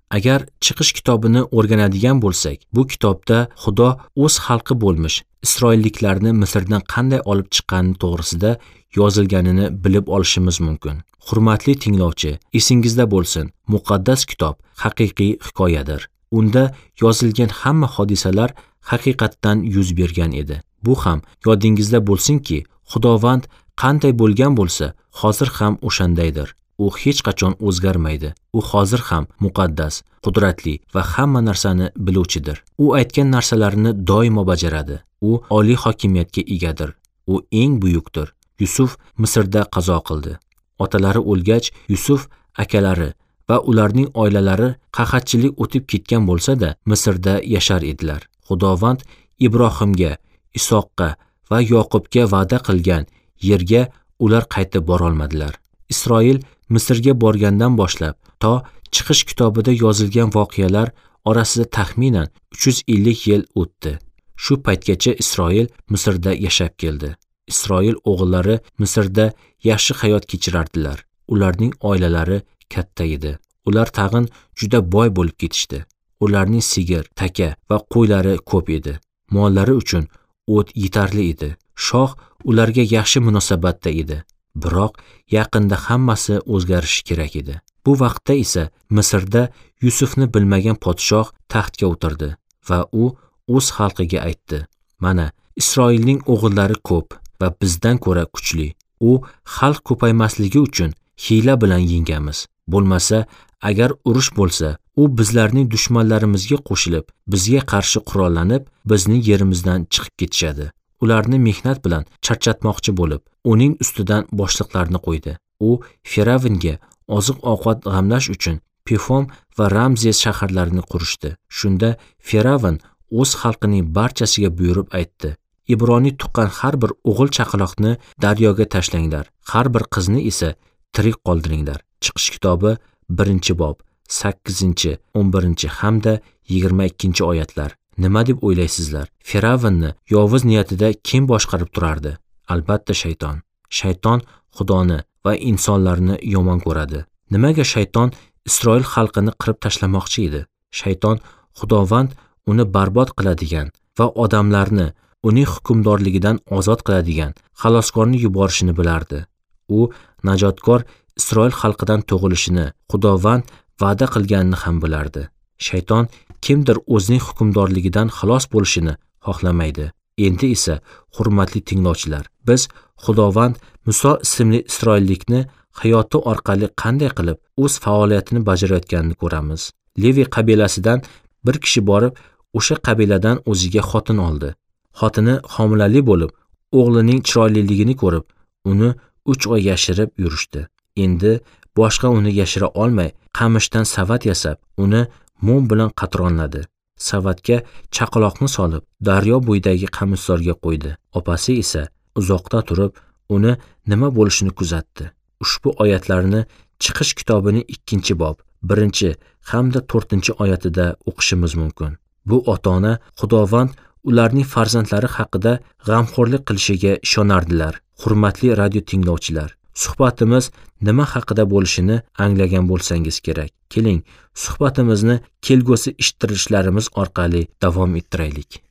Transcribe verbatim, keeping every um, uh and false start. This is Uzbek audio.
Agar Chiqish kitobini o'rganadigan bo'lsak, bu kitobda Xudo o'z xalqi bo'lmish Isroilliklarni Misrdan qanday olib chiqqani to'g'risida yozilganini bilib olishimiz mumkin. Hurmatli tinglovchi, esingizda bo'lsin, muqaddas kitob haqiqiy hikoyadir. Unda yozilgan hamma hodisalar haqiqatdan yuz bergan edi. Bu ham yodingizda bo'lsinki, Xudovand qanday bo'lgan bo'lsa, hozir ham o'shandaydir. U hech qachon o'zgarmaydi. U hozir ham muqaddas, qudratli va hamma narsani biluvchidir. U aytgan narsalarini doimo bajaradi. U oliy hokimiyatga egadir. U eng buyukdir. Yusuf Misrda qazo qildi. Otalari o'lgach, Yusuf akalari va ularning oilalari qahatchilik o'tib ketgan bo'lsa-da, Misrda yashar edilar. Xudovand Ibrohimga, Isoqqa va Yoqubga va'da qilgan yerga ular qaytib bora olmadilar. Isroil Misrga borgandan boshlab to Chiqish kitobida yozilgan voqealar orasida taxminan uch yuz ellik yil o'tdi. Shu paytgacha Isroil Misrda yashab keldi. Isroil o'g'illari Misrda yaxshi hayot kechirardilar. Ularning oilalari katta edi. Ular tag'in juda boy bo'lib ketishdi. Ularning sigir, taka va qo'ylari ko'p edi. Mollari uchun o't yetarli edi. Shoh ularga yaxshi munosabatda edi. Biroq yaqinda hammasi o'zgarishi kerak edi. Bu vaqtda esa Misrda Yusufni bilmagan podshoh taxtga o'tirdi va u o'z xalqiga aytdi: "Mana, Isroilning o'g'illari ko'p va bizdan ko'ra kuchli. U xalq ko'paymasligi uchun hiyla bilan yengamiz. Bo'lmasa, agar urush bo'lsa, u bizlarning dushmanlarimizga qo'shilib, bizga qarshi qurollanib, bizning yerimizdan chiqib ketishadi." Ularni mehnat bilan charchatmoqchi bo'lib, uning ustidan boshliqlarni qo'ydi. U Firavnga oziq-ovqat g'amlash uchun Pifom va Ramzes shaharlarini qurishdi. Shunda Firavn o'z xalqining barchasiga buyurib aytdi: "Ibroniy tuqqan har bir o'g'il chaqaloqni daryoga tashlanglar, har bir qizni esa tirik qoldiringlar." Chiqish kitobi birinchi bob, sakkizinchi, o'n birinchi hamda yigirma ikkinchi oyatlar. Nima deb o'ylaysizlar? Firavnni yovuz niyatida kim boshqarib turardi? Albatta shayton. Shayton Xudoni va insonlarni yomon ko'radi. Nimaga shayton Isroil xalqini qirib tashlamoqchi edi? Shayton Xudovand uni barbod qiladigan va odamlarni uning hukmdorligidan ozod qiladigan xaloskorni yuborishini bilardi. U najotkor Isroil xalqidan tug'ilishini Xudovand va'da qilganini ham bilardi. Shayton kimdir o'zining hukmdorligidan xalos bo'lishini xohlamaydi. Endi esa, hurmatli tinglovchilar, biz Xudovand Muso ismli isroillikni hayoti orqali qanday qilib o'z faoliyatini bajarayotganini ko'ramiz. Levi qabilasidan bir kishi borib, o'sha qabiladan o'ziga xotin oldi. Xotini homilali bo'lib, o'g'lining chiroyliligini ko'rib, uni uch oy yashirib yurishdi. Endi boshqa uni yashira olmay, qamishdan savat yasab, uni mum bilan qatronladi. Savatga chaqaloqni solib, daryo bo'yidagi qamishzorga qo'ydi. Opasi esa uzoqda turib, uni nima bo'lishini kuzatdi. Ushbu oyatlarni Chiqish kitobining ikkinchi bob, birinchi hamda to'rtinchi oyatida o'qishimiz mumkin. Bu ota-ona Xudovand ularning farzandlari haqida g'amxo'rlik qilishiga ishonardilar. Hurmatli radio tinglovchilar, suhbatimiz nima haqida bo'lishini anglagan bo'lsangiz kerak. Keling, suhbatimizni kelgusi eshittirishlarimiz orqali davom ettiraylik.